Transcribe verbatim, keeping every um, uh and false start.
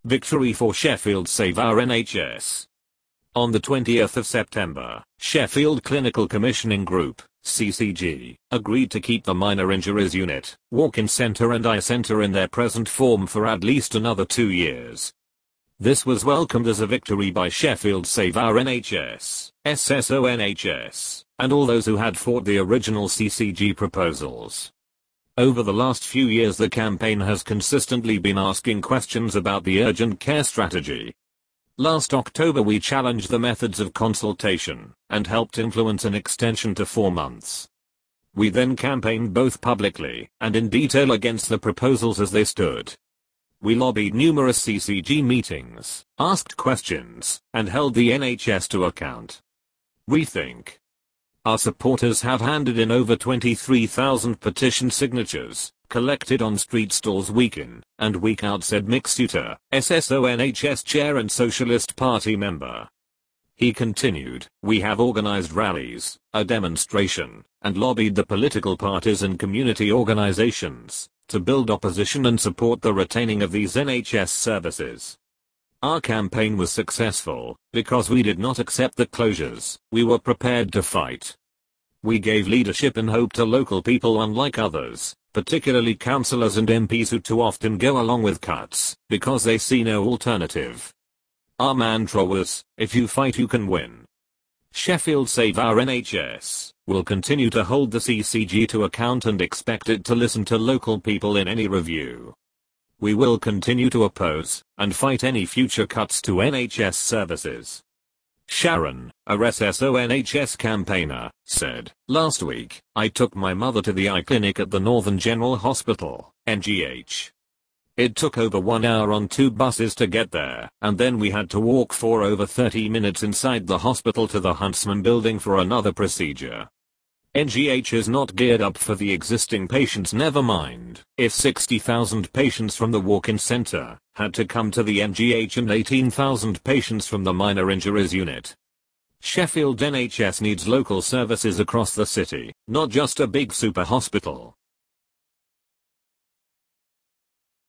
Victory for Sheffield Save Our N H S. On the twentieth of September, Sheffield Clinical Commissioning Group, C C G, agreed to keep the Minor Injuries Unit, Walk-in Centre and Eye Centre in their present form for at least another two years. This was welcomed as a victory by Sheffield Save Our N H S, S S O N H S, and all those who had fought the original C C G proposals. Over the last few years the campaign has consistently been asking questions about the urgent care strategy. Last October we challenged the methods of consultation, and helped influence an extension to four months. We then campaigned both publicly, and in detail against the proposals as they stood. We lobbied numerous C C G meetings, asked questions, and held the N H S to account. Rethink. Our supporters have handed in over twenty-three thousand petition signatures, collected on street stalls week in and week out, said Mick Suter, S S O N H S chair and Socialist Party member. He continued, we have organized rallies, a demonstration, and lobbied the political parties and community organizations to build opposition and support the retaining of these N H S services. Our campaign was successful because we did not accept the closures, we were prepared to fight. We gave leadership and hope to local people, unlike others, particularly councillors and M Ps who too often go along with cuts because they see no alternative. Our mantra was, if you fight you can win. Sheffield Save Our N H S will continue to hold the C C G to account and expect it to listen to local people in any review. We will continue to oppose and fight any future cuts to N H S services. Sharon, a S S O N H S campaigner, said, last week, I took my mother to the eye clinic at the Northern General Hospital, N G H. It took over one hour on two buses to get there, and then we had to walk for over thirty minutes inside the hospital to the Huntsman building for another procedure. N G H is not geared up for the existing patients, never mind if sixty thousand patients from the walk-in centre had to come to the N G H and eighteen thousand patients from the Minor Injuries Unit. Sheffield N H S needs local services across the city, not just a big super hospital.